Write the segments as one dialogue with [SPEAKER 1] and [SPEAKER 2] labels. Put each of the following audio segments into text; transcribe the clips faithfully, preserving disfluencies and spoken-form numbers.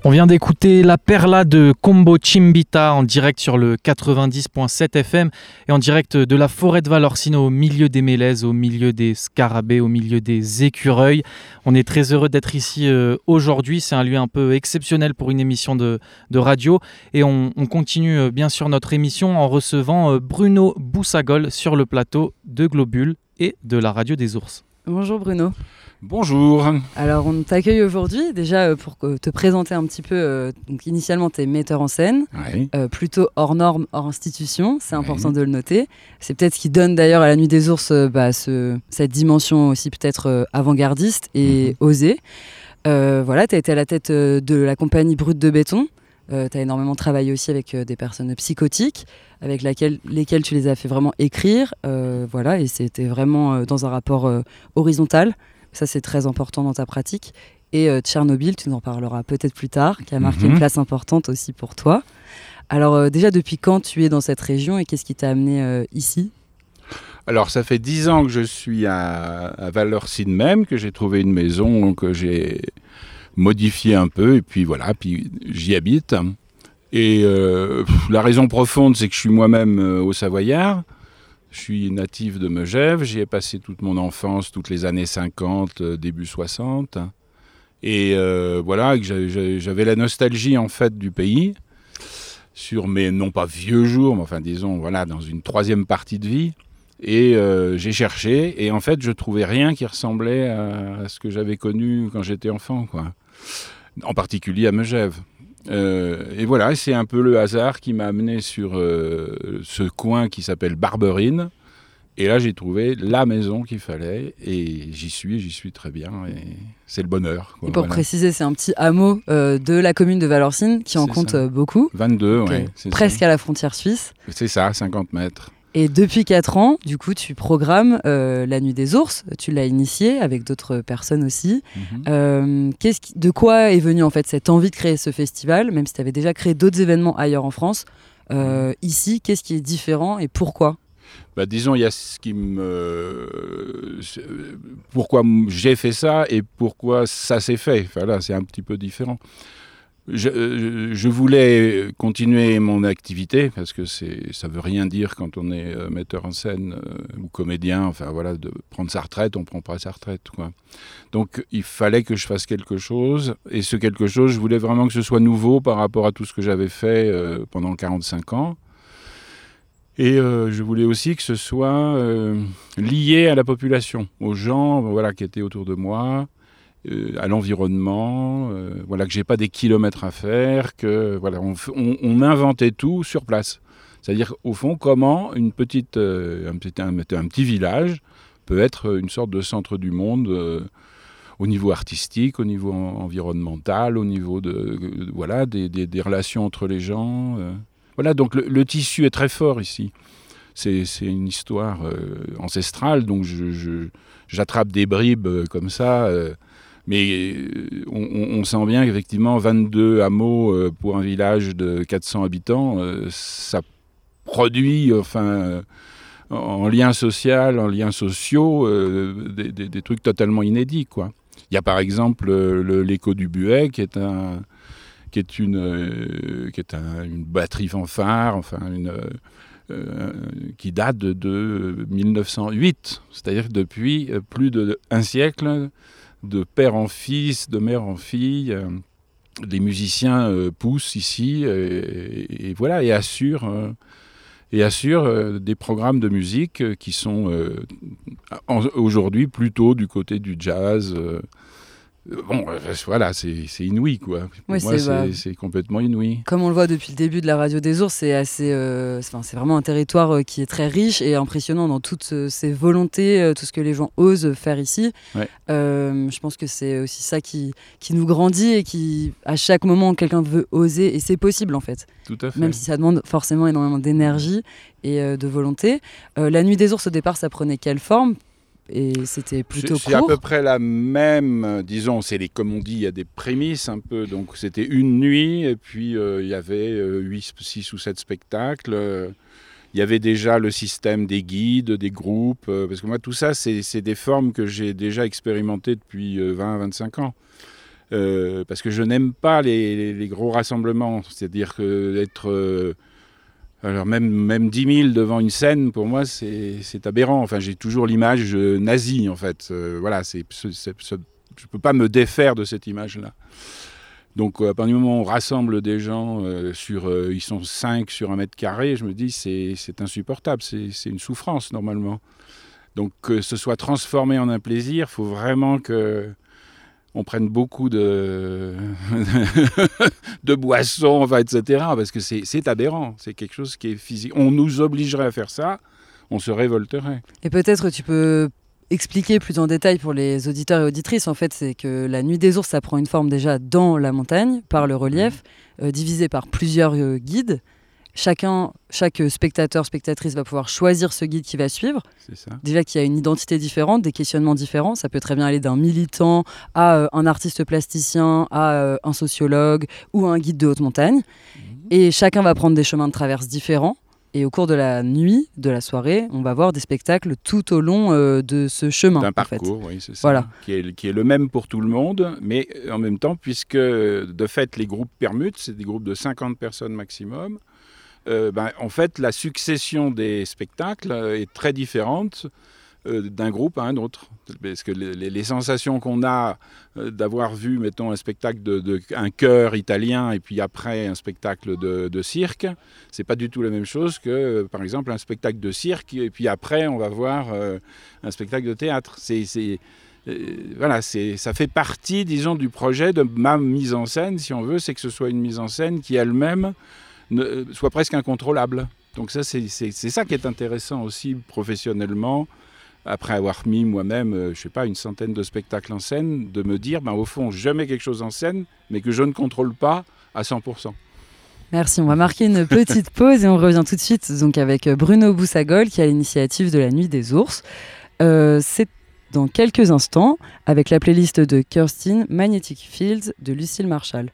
[SPEAKER 1] On vient d'écouter La Perla de Combo Chimbita en direct sur le quatre-vingt-dix virgule sept F M et en direct de la forêt de Valorcine au milieu des mélèzes, au milieu des scarabées, au milieu des écureuils. On est très heureux d'être ici euh, aujourd'hui. C'est un lieu un peu exceptionnel pour une émission de, de radio et on, on continue euh, bien sûr notre émission en recevant euh, Bruno Boussagol sur le plateau de Globule et de la radio des ours.
[SPEAKER 2] Bonjour Bruno.
[SPEAKER 3] Bonjour.
[SPEAKER 2] Alors on t'accueille aujourd'hui déjà pour te présenter un petit peu. Euh, donc initialement tu es metteur en scène,
[SPEAKER 3] Oui.
[SPEAKER 2] euh, plutôt hors norme, hors institution, c'est important
[SPEAKER 3] Oui.
[SPEAKER 2] de le noter. C'est peut-être ce qui donne d'ailleurs à la Nuit des Ours euh, bah, ce, cette dimension aussi peut-être euh, avant-gardiste et mm-hmm. osée. Euh, voilà, tu as été à la tête euh, de la compagnie Brut de Béton. Euh, tu as énormément travaillé aussi avec euh, des personnes psychotiques, avec laquelle, lesquelles tu les as fait vraiment écrire. Euh, voilà, et c'était vraiment euh, dans un rapport euh, horizontal. Ça, c'est très important dans ta pratique. Et euh, Tchernobyl, tu nous en parleras peut-être plus tard, qui a marqué mmh. une place importante aussi pour toi. Alors euh, déjà, depuis quand tu es dans cette région et qu'est-ce qui t'a amené euh, ici ?
[SPEAKER 3] Alors, ça fait dix ans que je suis à, à Valorcine même, que j'ai trouvé une maison que j'ai modifiée un peu. Et puis voilà, puis j'y habite. Et euh, la raison profonde, c'est que je suis moi-même euh, au Savoyard. Je suis natif de Megève, j'y ai passé toute mon enfance, toutes les années cinquante, euh, début soixante. Et euh, voilà, j'avais, j'avais la nostalgie en fait du pays, sur mes, non pas vieux jours, mais enfin disons, voilà, dans une troisième partie de vie. Et euh, j'ai cherché, et en fait, je trouvais rien qui ressemblait à, à ce que j'avais connu quand j'étais enfant, quoi. En particulier à Megève. Euh, et voilà, c'est un peu le hasard qui m'a amené sur euh, ce coin qui s'appelle Barberine. Et là, j'ai trouvé la maison qu'il fallait. Et j'y suis, j'y suis très bien. Et c'est le bonheur, quoi.
[SPEAKER 2] Et pour
[SPEAKER 3] voilà.
[SPEAKER 2] préciser, c'est un petit hameau euh, de la commune de Valorcine qui en
[SPEAKER 3] c'est
[SPEAKER 2] compte
[SPEAKER 3] ça.
[SPEAKER 2] beaucoup.
[SPEAKER 3] vingt-deux,
[SPEAKER 2] okay.
[SPEAKER 3] oui. C'est
[SPEAKER 2] presque
[SPEAKER 3] ça.
[SPEAKER 2] À la frontière suisse.
[SPEAKER 3] C'est ça, cinquante mètres.
[SPEAKER 2] Et depuis quatre ans, du coup, tu programmes euh, la Nuit des Ours. Tu l'as initiée avec d'autres personnes aussi. Mm-hmm. Euh, qu'est-ce qui, de quoi est venue en fait cette envie de créer ce festival, même si tu avais déjà créé d'autres événements ailleurs en France. Euh, mm-hmm. Ici, qu'est-ce qui est différent et pourquoi ?
[SPEAKER 3] Bah, disons, il y a ce qui me... Pourquoi j'ai fait ça et pourquoi ça s'est fait. Enfin, là, c'est un petit peu différent. Je, je voulais continuer mon activité parce que c'est, ça ne veut rien dire quand on est euh, metteur en scène euh, ou comédien, enfin voilà, de prendre sa retraite, on ne prend pas sa retraite, quoi. Donc il fallait que je fasse quelque chose et ce quelque chose, je voulais vraiment que ce soit nouveau par rapport à tout ce que j'avais fait euh, pendant quarante-cinq ans. Et euh, je voulais aussi que ce soit euh, lié à la population, aux gens voilà, qui étaient autour de moi. Euh, à l'environnement, euh, voilà, que j'ai pas des kilomètres à faire, que voilà, on, on, on inventait tout sur place. C'est-à-dire au fond comment une petite, euh, un, petit, un, un petit village peut être une sorte de centre du monde euh, au niveau artistique, au niveau en, environnemental, au niveau de, de voilà des, des, des relations entre les gens. Euh. Voilà, donc le, le tissu est très fort ici. C'est, c'est une histoire euh, ancestrale, donc je, je, j'attrape des bribes euh, comme ça. Euh, Mais on, on sent bien qu'effectivement, vingt-deux hameaux euh, pour un village de quatre cents habitants, euh, ça produit, enfin, euh, en lien social, en liens sociaux, euh, des, des, des trucs totalement inédits, quoi. Il y a par exemple euh, le, l'écho du Buet, qui est, un, qui est, une, euh, qui est un, une batterie fanfare, enfin, une, euh, qui date de, de mille neuf cent huit, c'est-à-dire depuis plus d'un siècle. De père en fils, de mère en fille, euh, les musiciens euh, poussent ici et, et, et voilà et assurent, euh, et assurent euh, des programmes de musique euh, qui sont euh, en, aujourd'hui plutôt du côté du jazz. Euh, Bon, euh, voilà, c'est, c'est inouï, quoi. Pour
[SPEAKER 2] oui,
[SPEAKER 3] moi,
[SPEAKER 2] c'est, bah,
[SPEAKER 3] c'est, c'est complètement inouï.
[SPEAKER 2] Comme on le voit depuis le début de la radio des ours, c'est, assez, euh, c'est, c'est vraiment un territoire euh, qui est très riche et impressionnant dans toutes euh, ses volontés, euh, tout ce que les gens osent faire ici.
[SPEAKER 3] Ouais.
[SPEAKER 2] Euh, je pense que c'est aussi ça qui, qui nous grandit et qui, à chaque moment, quelqu'un veut oser, et c'est possible en fait.
[SPEAKER 3] Tout à fait.
[SPEAKER 2] Même si ça demande forcément énormément d'énergie et euh, de volonté. Euh, la Nuit des ours, au départ, ça prenait quelle forme ? Et c'était plutôt
[SPEAKER 3] c'est,
[SPEAKER 2] court.
[SPEAKER 3] C'est à peu près la même, disons, c'est les, comme on dit, il y a des prémices un peu, donc c'était une nuit, et puis euh, il y avait euh, huit, six ou sept spectacles, euh, il y avait déjà le système des guides, des groupes, euh, parce que moi tout ça, c'est, c'est des formes que j'ai déjà expérimentées depuis euh, vingt à vingt-cinq ans. Euh, parce que je n'aime pas les, les, les gros rassemblements. C'est-à-dire que d'être... Euh, alors même, même dix mille devant une scène, pour moi, c'est, c'est aberrant. Enfin, j'ai toujours l'image euh, nazie, en fait. Euh, voilà, c'est, c'est, c'est, je ne peux pas me défaire de cette image-là. Donc, à partir du moment où on rassemble des gens, euh, sur, euh, ils sont cinq sur un mètre carré, je me dis c'est, c'est insupportable, c'est, c'est une souffrance, normalement. Donc, que ce soit transformé en un plaisir, il faut vraiment que... on prenne beaucoup de, de boissons, enfin, et cetera. Parce que c'est, c'est aberrant, c'est quelque chose qui est physique. On nous obligerait à faire ça, on se révolterait.
[SPEAKER 2] Et peut-être tu peux expliquer plus en détail pour les auditeurs et auditrices, en fait, c'est que la Nuit des Ours, ça prend une forme déjà dans la montagne, par le relief, euh, divisé par plusieurs euh, guides. Chacun, chaque spectateur, spectatrice va pouvoir choisir ce guide qui va suivre.
[SPEAKER 3] C'est ça.
[SPEAKER 2] Déjà qu'il y a une identité différente, des questionnements différents. Ça peut très bien aller d'un militant à euh, un artiste plasticien, à euh, un sociologue ou un guide de haute montagne. Mmh. Et chacun va prendre des chemins de traverse différents. Et au cours de la nuit, de la soirée, on va voir des spectacles tout au long euh, de ce chemin.
[SPEAKER 3] D'un parcours,
[SPEAKER 2] en fait.
[SPEAKER 3] Oui, c'est ça.
[SPEAKER 2] Voilà.
[SPEAKER 3] Qui est, qui est le même pour tout le monde, mais en même temps, puisque de fait, les groupes permutent, c'est des groupes de cinquante personnes maximum. Euh, ben, en fait, la succession des spectacles est très différente euh, d'un groupe à un autre. Parce que les, les sensations qu'on a euh, d'avoir vu, mettons, un spectacle de, de un chœur italien et puis après un spectacle de, de cirque, c'est pas du tout la même chose que, euh, par exemple, un spectacle de cirque et puis après on va voir euh, un spectacle de théâtre. C'est, c'est, euh, voilà, c'est, ça fait partie, disons, du projet de ma mise en scène, si on veut, c'est que ce soit une mise en scène qui elle-même Ne, soit presque incontrôlable. Donc ça, c'est, c'est, c'est ça qui est intéressant aussi professionnellement, après avoir mis moi-même, euh, je sais pas, une centaine de spectacles en scène, de me dire, ben, au fond, je mets quelque chose en scène, mais que je ne contrôle pas à cent pour cent.
[SPEAKER 2] Merci, on va marquer une petite pause et on revient tout de suite donc, avec Bruno Boussagol qui a l'initiative de la Nuit des Ours. Euh, c'est dans quelques instants avec la playlist de Kirsten, Magnetic Fields de Lucille Marshall.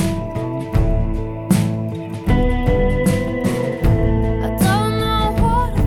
[SPEAKER 4] I don't know what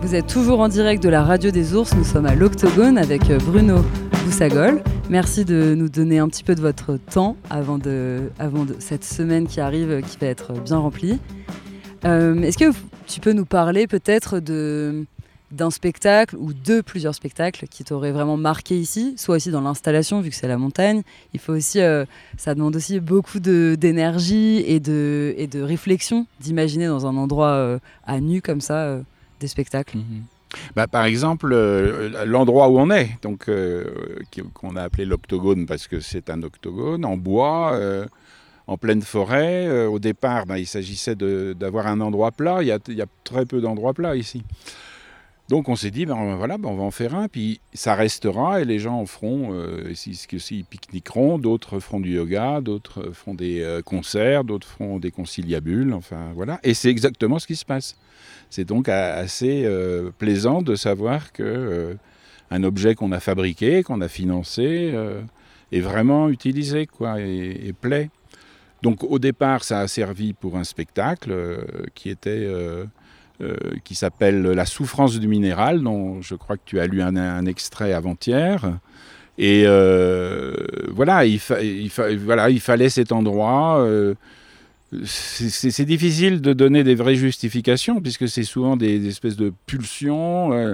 [SPEAKER 2] Vous êtes toujours en direct de la Radio des Ours, nous sommes à l'Octogone avec Bruno Boussagol. Merci de nous donner un petit peu de votre temps avant, de, avant de cette semaine qui arrive, qui va être bien remplie. Euh, est-ce que tu peux nous parler peut-être de, d'un spectacle ou de plusieurs spectacles qui t'auraient vraiment marqué ici, soit aussi dans l'installation vu que c'est la montagne. Il faut aussi, euh, ça demande aussi beaucoup de, d'énergie et de, et de réflexion d'imaginer dans un endroit euh, à nu comme ça euh, des spectacles.
[SPEAKER 3] Mmh. Bah, par exemple, euh, l'endroit où on est, donc, euh, qu'on a appelé l'Octogone parce que c'est un octogone en bois, euh, en pleine forêt. Euh, au départ, bah, il s'agissait de, d'avoir un endroit plat. Il y a, il y a très peu d'endroits plats ici. Donc on s'est dit, ben voilà, ben on va en faire un, puis ça restera et les gens en feront, euh, s'ils, s'ils pique-niqueront, d'autres feront du yoga, d'autres feront des euh, concerts, d'autres feront des conciliabules, enfin voilà. Et c'est exactement ce qui se passe. C'est donc assez euh, plaisant de savoir que euh, un objet qu'on a fabriqué, qu'on a financé, euh, est vraiment utilisé, quoi, et, et plaît. Donc au départ, ça a servi pour un spectacle euh, qui était... Euh, Euh, qui s'appelle La souffrance du minéral, dont je crois que tu as lu un, un extrait avant-hier. Et euh, voilà, il fa- il fa- voilà, il fallait cet endroit. Euh, c'est, c'est, c'est difficile de donner des vraies justifications, puisque c'est souvent des, des espèces de pulsions. Euh,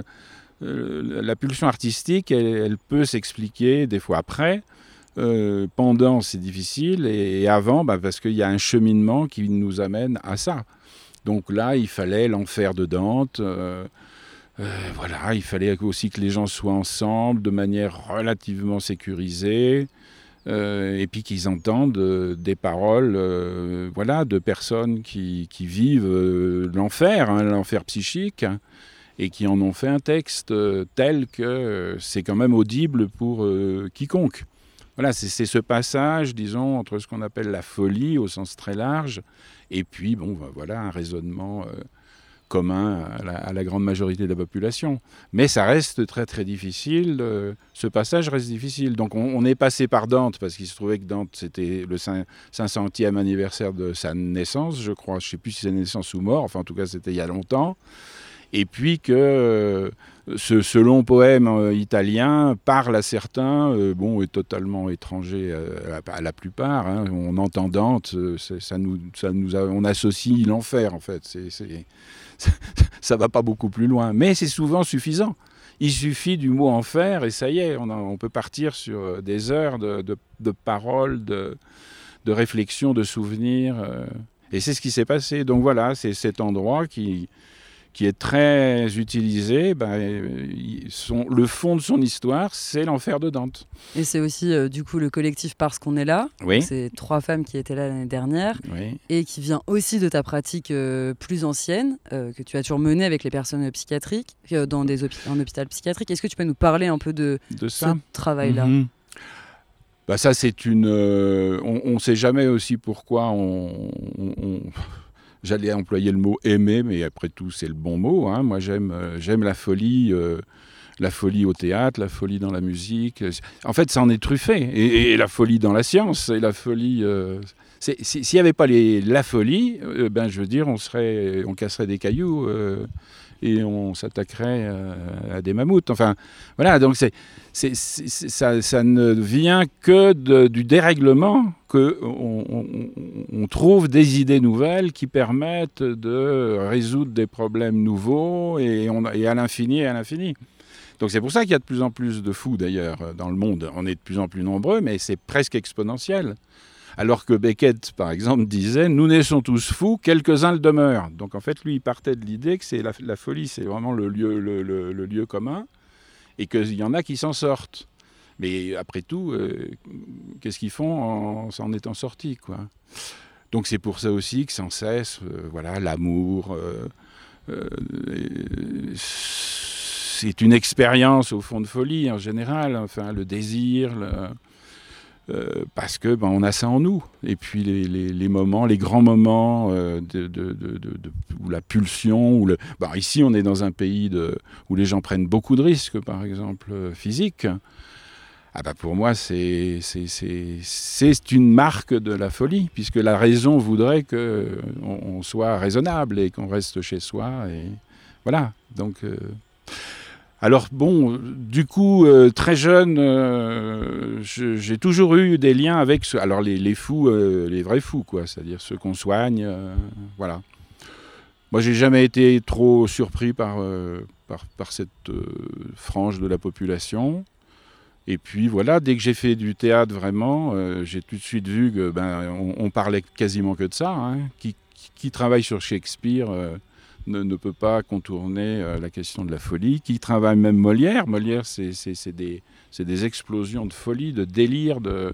[SPEAKER 3] euh, la pulsion artistique, elle, elle peut s'expliquer des fois après. Euh, pendant, c'est difficile. Et, et avant, bah, parce qu'il y a un cheminement qui nous amène à ça. Donc là, il fallait l'enfer de Dante. Euh, euh, voilà, il fallait aussi que les gens soient ensemble de manière relativement sécurisée. Euh, et puis qu'ils entendent euh, des paroles euh, voilà, de personnes qui, qui vivent euh, l'enfer, hein, l'enfer psychique, hein, et qui en ont fait un texte euh, tel que euh, c'est quand même audible pour euh, quiconque. Voilà, c'est, c'est ce passage, disons, entre ce qu'on appelle la folie au sens très large, et puis, bon, ben, voilà, un raisonnement euh, commun à la, à la grande majorité de la population. Mais ça reste très, très difficile. Euh, ce passage reste difficile. Donc, on, on est passé par Dante, parce qu'il se trouvait que Dante, c'était le cinq centième anniversaire de sa naissance, je crois. Je ne sais plus si c'est naissance ou mort. Enfin, en tout cas, c'était il y a longtemps. Et puis que euh, ce, ce long poème euh, italien parle à certains, euh, bon, est totalement étranger euh, à, à la plupart. Hein. On entend Dante, ça nous, ça nous a, on associe l'enfer, en fait. C'est, c'est, ça ne va pas beaucoup plus loin. Mais c'est souvent suffisant. Il suffit du mot enfer et ça y est, on, a, on peut partir sur des heures de, de, de paroles, de, de réflexions, de souvenirs. Euh, et c'est ce qui s'est passé. Donc voilà, c'est cet endroit qui... qui est très utilisé, ben, son, le fond de son histoire, c'est l'enfer de Dante.
[SPEAKER 2] Et c'est aussi euh, du coup le collectif Parce qu'on est là.
[SPEAKER 3] Oui.
[SPEAKER 2] C'est trois femmes qui étaient là l'année dernière,
[SPEAKER 3] oui.
[SPEAKER 2] Et qui vient aussi de ta pratique euh, plus ancienne, euh, que tu as toujours menée avec les personnes psychiatriques, euh, dans des hôpi- un hôpital psychiatrique. Est-ce que tu peux nous parler un peu de,
[SPEAKER 3] de ça
[SPEAKER 2] ce travail-là?
[SPEAKER 3] mm-hmm. Bah ça, c'est une... Euh, on ne sait jamais aussi pourquoi on... on, on... J'allais employer le mot « aimer », mais après tout, c'est le bon mot. Hein. Moi, j'aime, euh, j'aime la folie, euh, la folie au théâtre, la folie dans la musique. En fait, ça en est truffé. Et, et la folie dans la science, et la folie... Euh, c'est, c'est, s'il n'y avait pas les, la folie, euh, ben, je veux dire, on, serait, on casserait des cailloux euh, et on s'attaquerait euh, à des mammouths. Enfin, voilà, donc c'est, c'est, c'est, ça, ça ne vient que de, du dérèglement qu'on on, on trouve des idées nouvelles qui permettent de résoudre des problèmes nouveaux et, on, et à l'infini et à l'infini. Donc c'est pour ça qu'il y a de plus en plus de fous d'ailleurs dans le monde. On est de plus en plus nombreux, mais c'est presque exponentiel. Alors que Beckett, par exemple, disait « Nous naissons tous fous, quelques-uns le demeurent ». Donc en fait, lui, il partait de l'idée que c'est la, la folie, c'est vraiment le lieu, le, le, le lieu commun, et qu'il y en a qui s'en sortent. Mais après tout, euh, qu'est-ce qu'ils font en, en étant sortis, quoi. Donc c'est pour ça aussi que sans cesse, euh, voilà, l'amour, euh, euh, c'est une expérience au fond de folie en général, enfin le désir, le, euh, parce que ben, on a ça en nous. Et puis les, les, les moments, les grands moments euh, de, de, de, de, de, où la pulsion, où le, ben, ici on est dans un pays de, où les gens prennent beaucoup de risques, par exemple physiques. Ah bah pour moi, c'est, c'est, c'est, c'est une marque de la folie, puisque la raison voudrait qu'on on soit raisonnable et qu'on reste chez soi. Et voilà. Donc, euh... alors bon, du coup, euh, très jeune, euh, je, j'ai toujours eu des liens avec ceux, alors les, les fous, euh, les vrais fous, quoi, c'est-à-dire ceux qu'on soigne, euh, voilà. Moi, j'ai jamais été trop surpris par, euh, par, par cette euh, frange de la population. Et puis voilà, dès que j'ai fait du théâtre vraiment, euh, j'ai tout de suite vu que ben on, on parlait quasiment que de ça. Hein. Qui, qui, qui travaille sur Shakespeare euh, ne, ne peut pas contourner euh, la question de la folie. Qui travaille même Molière, Molière c'est, c'est, c'est, des, c'est des explosions de folie, de délire, de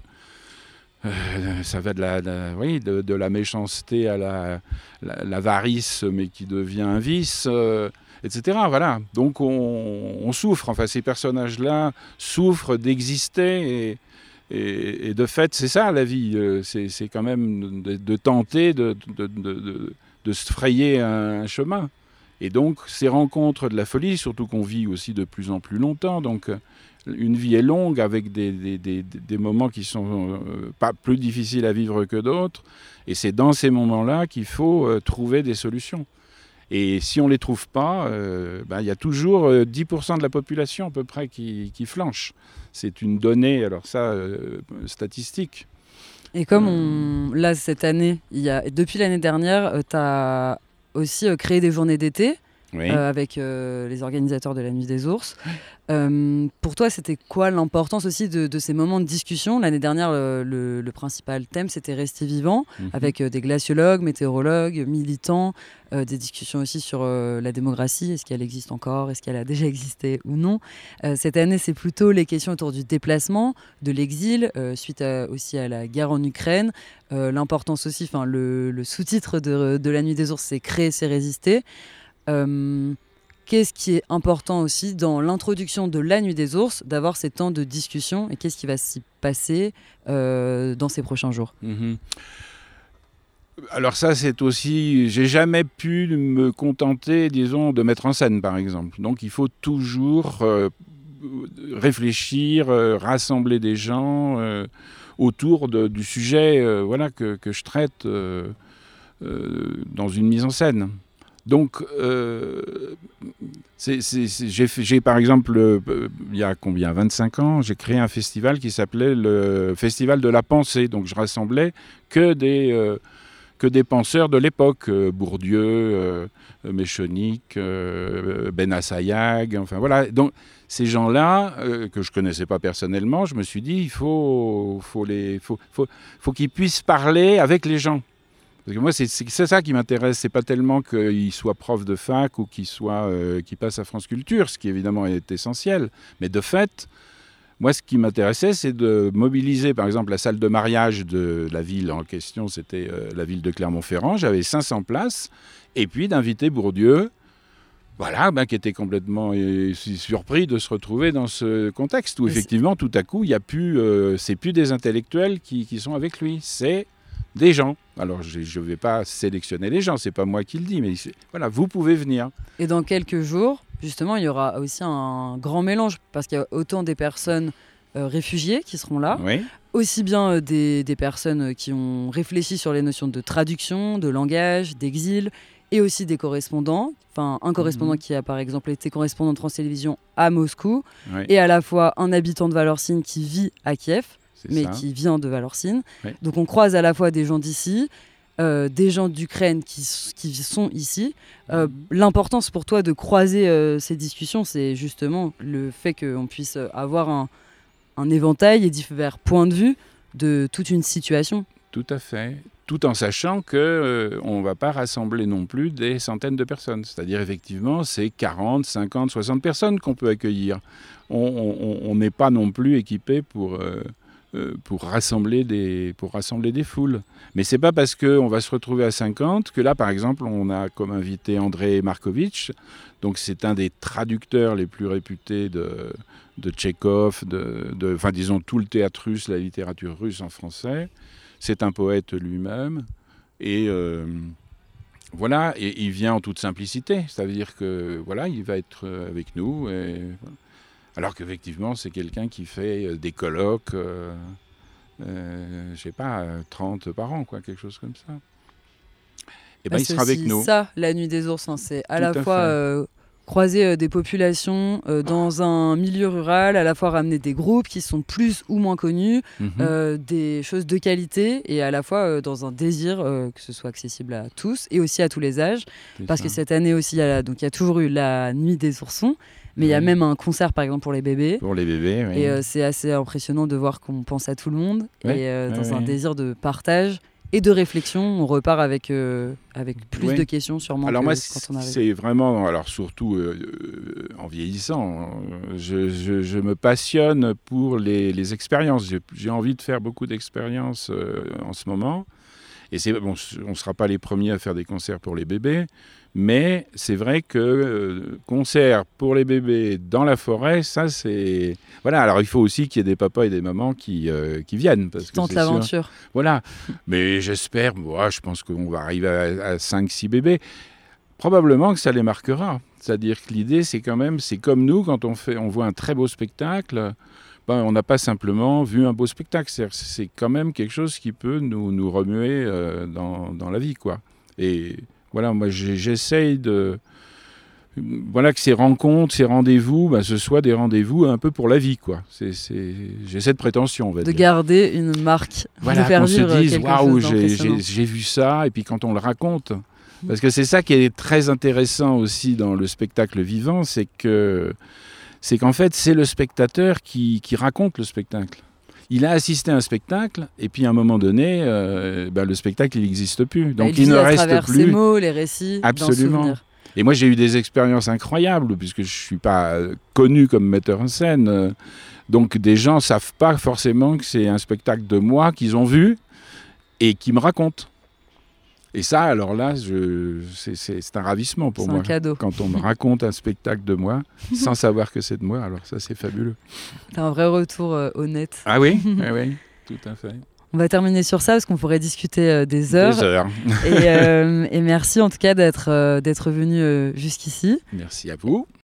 [SPEAKER 3] euh, ça va de la, la oui, de, de la méchanceté à la, la, l'avarice, mais qui devient un vice. Euh, et cetera. Voilà. Donc on, on souffre, enfin ces personnages-là souffrent d'exister et, et, et de fait c'est ça la vie, c'est, c'est quand même de, de tenter de, de, de, de, de se frayer un chemin. Et donc ces rencontres de la folie, surtout qu'on vit aussi de plus en plus longtemps, donc une vie est longue avec des, des, des, des moments qui sont euh, pas plus difficiles à vivre que d'autres, et c'est dans ces moments-là qu'il faut euh, trouver des solutions. Et si on ne les trouve pas, euh, ben, y a toujours euh, dix pour cent de la population à peu près qui, qui flanche. C'est une donnée, alors ça, euh, statistique.
[SPEAKER 2] Et comme on, là, cette année, il y a, depuis l'année dernière, euh, tu as aussi euh, créé des journées d'été oui. euh, avec euh, les organisateurs de la Nuit des Ours. Euh, pour toi, c'était quoi l'importance aussi de, de ces moments de discussion ? L'année dernière, le, le, le principal thème, c'était Rester vivant, mmh. avec euh, des glaciologues, météorologues, militants, euh, des discussions aussi sur euh, la démocratie, est-ce qu'elle existe encore, est-ce qu'elle a déjà existé ou non. Euh, cette année, c'est plutôt les questions autour du déplacement, de l'exil, euh, suite à, aussi à la guerre en Ukraine. Euh, l'importance aussi, enfin le, le sous-titre de, de la Nuit des Ours, c'est Créer, c'est résister. Euh, Qu'est-ce qui est important aussi dans l'introduction de la Nuit des Ours, d'avoir ces temps de discussion, et qu'est-ce qui va s'y passer euh, dans ces prochains jours ?
[SPEAKER 3] Mmh. Alors ça, c'est aussi... J'ai jamais pu me contenter, disons, de mettre en scène, par exemple. Donc il faut toujours euh, réfléchir, euh, rassembler des gens euh, autour de, du sujet euh, voilà, que, que je traite euh, euh, dans une mise en scène. Donc, euh, c'est, c'est, c'est, j'ai, fait, j'ai par exemple, euh, il y a combien, vingt-cinq ans, j'ai créé un festival qui s'appelait le Festival de la Pensée. Donc, je rassemblais que des, euh, que des penseurs de l'époque, euh, Bourdieu, euh, Méchonic, euh, Benassaïag, enfin voilà. Donc, ces gens-là, euh, que je ne connaissais pas personnellement, je me suis dit, il faut, faut, les, faut, faut, faut qu'ils puissent parler avec les gens. Parce que moi, c'est, c'est, c'est ça qui m'intéresse. C'est pas tellement qu'il soit prof de fac ou qu'il soit, euh, qu'il passe à France Culture, ce qui évidemment est essentiel. Mais de fait, moi, ce qui m'intéressait, c'est de mobiliser, par exemple, la salle de mariage de la ville en question, c'était euh, la ville de Clermont-Ferrand. J'avais cinq cents places. Et puis d'inviter Bourdieu, voilà, ben, qui était complètement euh, surpris de se retrouver dans ce contexte où, effectivement, tout à coup, il y a plus, euh, c'est plus des intellectuels qui, qui sont avec lui. C'est des gens. Alors, je ne vais pas sélectionner les gens, c'est pas moi qui le dis, mais voilà, vous pouvez venir.
[SPEAKER 2] Et dans quelques jours, justement, il y aura aussi un grand mélange, parce qu'il y a autant des personnes euh, réfugiées qui seront là,
[SPEAKER 3] oui.
[SPEAKER 2] aussi bien euh, des, des personnes qui ont réfléchi sur les notions de traduction, de langage, d'exil, et aussi des correspondants. Enfin, un correspondant mmh. qui a par exemple été correspondant de France Télévisions à Moscou, oui. et à la fois un habitant de Vallorcine qui vit à Kiev, C'est mais ça. qui vient de Vallorcine. Oui. Donc on croise à la fois des gens d'ici, euh, des gens d'Ukraine qui, qui sont ici. Euh, mmh. L'importance pour toi de croiser euh, ces discussions, c'est justement le fait qu'on puisse avoir un, un éventail et divers points de vue de toute une situation.
[SPEAKER 3] Tout à fait. Tout en sachant qu'on euh, ne va pas rassembler non plus des centaines de personnes. C'est-à-dire, effectivement, c'est quarante, cinquante, soixante personnes qu'on peut accueillir. On n'est pas non plus équipé pour... Euh, Pour rassembler, des, pour rassembler des foules. Mais ce n'est pas parce qu'on va se retrouver à cinquante que là, par exemple, on a comme invité André Markovitch. Donc, c'est un des traducteurs les plus réputés de, de Tchekhov, de, de, enfin, disons, tout le théâtre russe, la littérature russe en français. C'est un poète lui-même. Et euh, voilà, et il vient en toute simplicité. Ça veut dire que, voilà, il va être avec nous. Et, voilà. Alors qu'effectivement, c'est quelqu'un qui fait des colloques, euh, euh, je ne sais pas, trente par an, quoi, quelque chose comme ça. Et ben, il sera avec nous.
[SPEAKER 2] C'est ça, la Nuit des Ours. Hein, c'est à Tout la à fois euh, croiser euh, des populations euh, dans un milieu rural, à la fois ramener des groupes qui sont plus ou moins connus,
[SPEAKER 3] Mhm.
[SPEAKER 2] euh, des choses de qualité et à la fois euh, dans un désir euh, que ce soit accessible à tous et aussi à tous les âges.
[SPEAKER 3] C'est
[SPEAKER 2] Parce
[SPEAKER 3] ça.
[SPEAKER 2] que cette année aussi, il y a, donc, il y a toujours eu la nuit des oursons, mais il y a
[SPEAKER 3] Oui.
[SPEAKER 2] même un concert par exemple pour les bébés.
[SPEAKER 3] Pour les bébés, oui.
[SPEAKER 2] Et euh, c'est assez impressionnant de voir qu'on pense à tout le monde
[SPEAKER 3] Ouais,
[SPEAKER 2] et euh,
[SPEAKER 3] ouais,
[SPEAKER 2] dans un
[SPEAKER 3] ouais.
[SPEAKER 2] désir de partage et de réflexion, on repart avec, euh, avec plus
[SPEAKER 3] Ouais.
[SPEAKER 2] de questions sûrement
[SPEAKER 3] Alors
[SPEAKER 2] que
[SPEAKER 3] moi,
[SPEAKER 2] quand on arrive.
[SPEAKER 3] c'est vraiment, alors surtout euh, euh, en vieillissant, euh, je, je- je me passionne pour les, les expériences. J'ai, j'ai envie de faire beaucoup d'expériences euh, en ce moment. Et c'est, bon, on ne sera pas les premiers à faire des concerts pour les bébés, mais c'est vrai que euh, concerts pour les bébés dans la forêt, ça c'est... Voilà, alors il faut aussi qu'il y ait des papas et des mamans qui, euh, qui viennent. Parce que
[SPEAKER 2] Tente
[SPEAKER 3] c'est sûr-
[SPEAKER 2] l'aventure.
[SPEAKER 3] Voilà, mais j'espère, moi, je pense qu'on va arriver à, à cinq six bébés. Probablement que ça les marquera. C'est-à-dire que l'idée, c'est quand même, c'est comme nous, quand on, fait, on voit un très beau spectacle, ben, on n'a pas simplement vu un beau spectacle. C'est, c'est quand même quelque chose qui peut nous, nous remuer euh, dans, dans la vie, quoi. Et voilà, moi, j'ai- j'essaye de... Voilà, que ces rencontres, ces rendez-vous, ben, ce soient des rendez-vous un peu pour la vie, quoi. C'est, c'est... J'ai cette prétention, on va
[SPEAKER 2] De
[SPEAKER 3] dire.
[SPEAKER 2] garder une marque,
[SPEAKER 3] Voilà,
[SPEAKER 2] de faire
[SPEAKER 3] qu'on se
[SPEAKER 2] vivre
[SPEAKER 3] dise,
[SPEAKER 2] quelque
[SPEAKER 3] waouh,
[SPEAKER 2] chose
[SPEAKER 3] j'ai,
[SPEAKER 2] d'impressionnant.
[SPEAKER 3] j'ai, j'ai vu ça, et puis quand on le raconte, parce que c'est ça qui est très intéressant aussi dans le spectacle vivant, c'est que c'est qu'en fait, c'est le spectateur qui, qui raconte le spectacle. Il a assisté à un spectacle, et puis à un moment donné, euh, ben, le spectacle, il n'existe plus. Donc
[SPEAKER 2] il
[SPEAKER 3] il ne
[SPEAKER 2] vit à
[SPEAKER 3] reste
[SPEAKER 2] travers
[SPEAKER 3] plus...
[SPEAKER 2] ses mots, les récits, d'un
[SPEAKER 3] Absolument.
[SPEAKER 2] souvenir.
[SPEAKER 3] Et moi, j'ai eu des expériences incroyables, puisque je ne suis pas euh, connu comme metteur en scène. euh, donc des gens ne savent pas forcément que c'est un spectacle de moi qu'ils ont vu et qui me racontent. Et ça, alors là, je, c'est, c'est, c'est un ravissement pour
[SPEAKER 2] C'est
[SPEAKER 3] moi.
[SPEAKER 2] un cadeau.
[SPEAKER 3] Quand on me raconte un spectacle de moi, sans savoir que c'est de moi, alors ça, c'est fabuleux.
[SPEAKER 2] T'as un vrai retour euh, honnête.
[SPEAKER 3] Ah oui, oui, oui, tout à fait.
[SPEAKER 2] On va terminer sur ça parce qu'on pourrait discuter euh, des heures.
[SPEAKER 3] Des heures.
[SPEAKER 2] Et, euh, et merci en tout cas d'être euh, d'être venu euh, jusqu'ici.
[SPEAKER 3] Merci à vous.